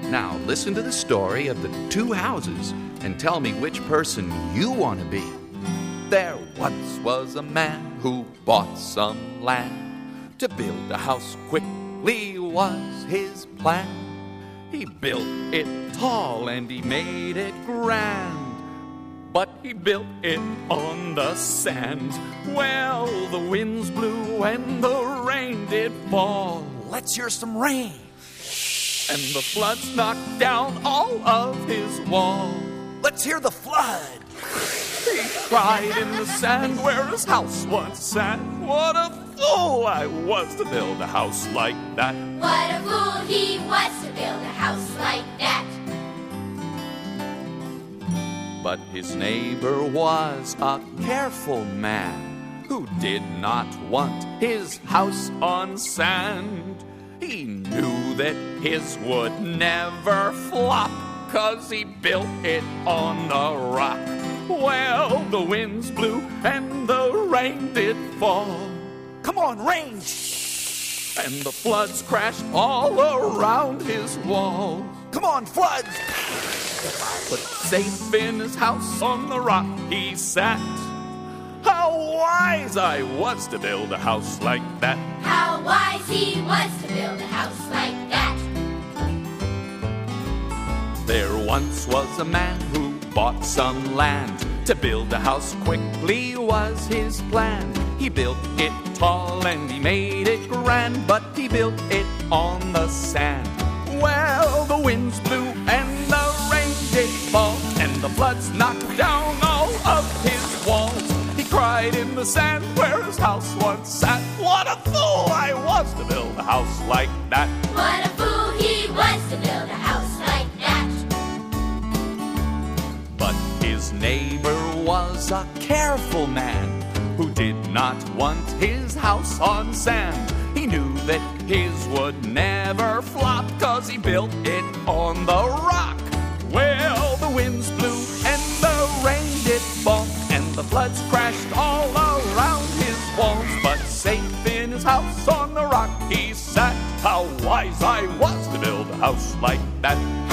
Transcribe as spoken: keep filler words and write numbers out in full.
Now listen to the story of the two houses and tell me which person you want to be. There once was a man who bought some land. To build a house quickly was his plan. He built it tall and he made it grand, but he built it on the sand. Well, the winds blew and the rain did fall. Let's hear some rain. And the floods knocked down all of his walls. Let's hear the flood. He cried in the sand where his house once sat. What a fool I was to build a house like that. What a fool he was to build a house like that. But his neighbor was a careful man who did not want his house on sand. He knew that his would never flop, 'cause he built it on the rock. Well, the winds blew and the rain did fall. Come on, rain! And the floods crashed all around his walls. Come on, floods! But safe in his house on the rock he sat. How wise I was to build a house like that. How wise he was to build a house like that. There once was a man who bought some land. To build a house quickly was his plan. He built it tall and he made it grand, but he built it on the sand. Well, the winds blew and the rain did fall, and the floods knocked down all of his walls. He cried in the sand where his house once sat. What a fool I was to build a house like that. What a fool he was to build a house like that. But his neighbor was a careful man who did not want his house on sand. He knew that his would never flop, 'cause he built it on the rock. Well, the winds blew and the rain did fall, and the floods crashed all around his walls. But safe in his house on the rock he sat. How wise I was to build a house like that.